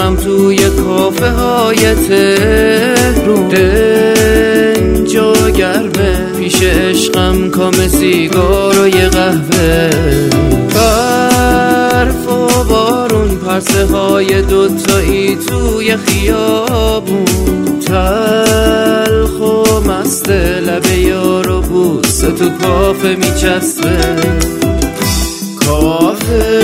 عشقم توی کافه های تهرون، دنجا گرمه پیش عشقم کام سیگار و یه قهوه، برف و بارون پرسه های دوتایی توی خیابون، تلخ و مست لبه یار و بوسه تو کافه میچسبه. کافه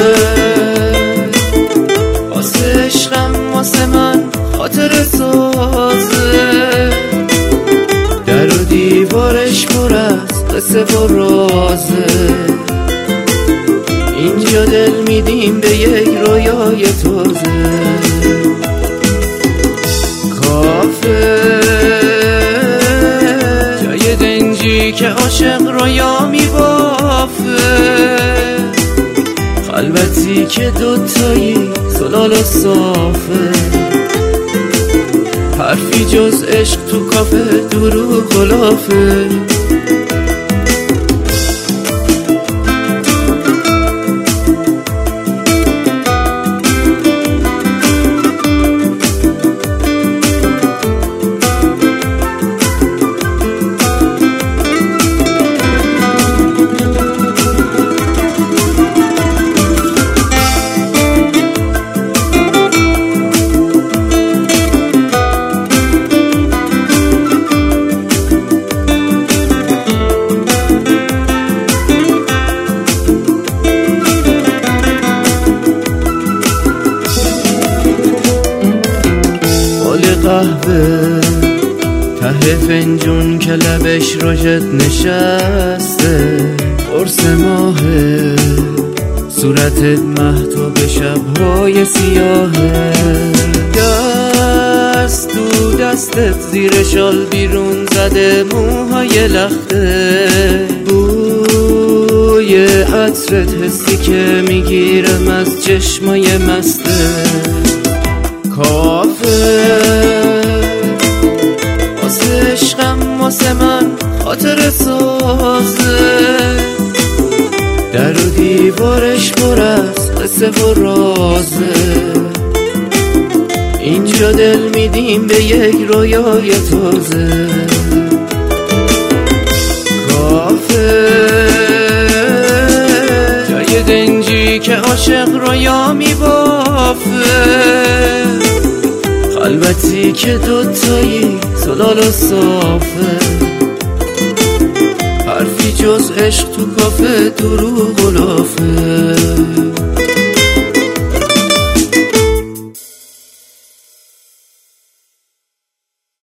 واسه عشقم واسه من خاطر سازه، در و دیوارش پر از قصه و رازه، اینجا دل میدیم به یک رویای تازه. کافه جای دنجی که عاشق رویا میبافه، خلوتی که دوتایی زلال و صافه، حرفی جز عشق تو کافه دروغ و لافه. قهوه ته فنجون که لبش روشت نشسته، قرص ماهه صورتت مهتاب شبهای سیاهه، دست تو دستت زیر شال بیرون زده موهای لخته، بوی عطرت حسی که میگیرم از چشمای مسته. کافه واسه عشقم واسه من خاطر سازه، در و دیوارش پر از قصه و رازه، اینجا دل میدیم به یک رویای تازه. کافه جای دنجی که عاشق رویا میبافه، خلوتی که دوتایی زلال و صافه، حرفی جز عشق تو کافه دروغ و لافه.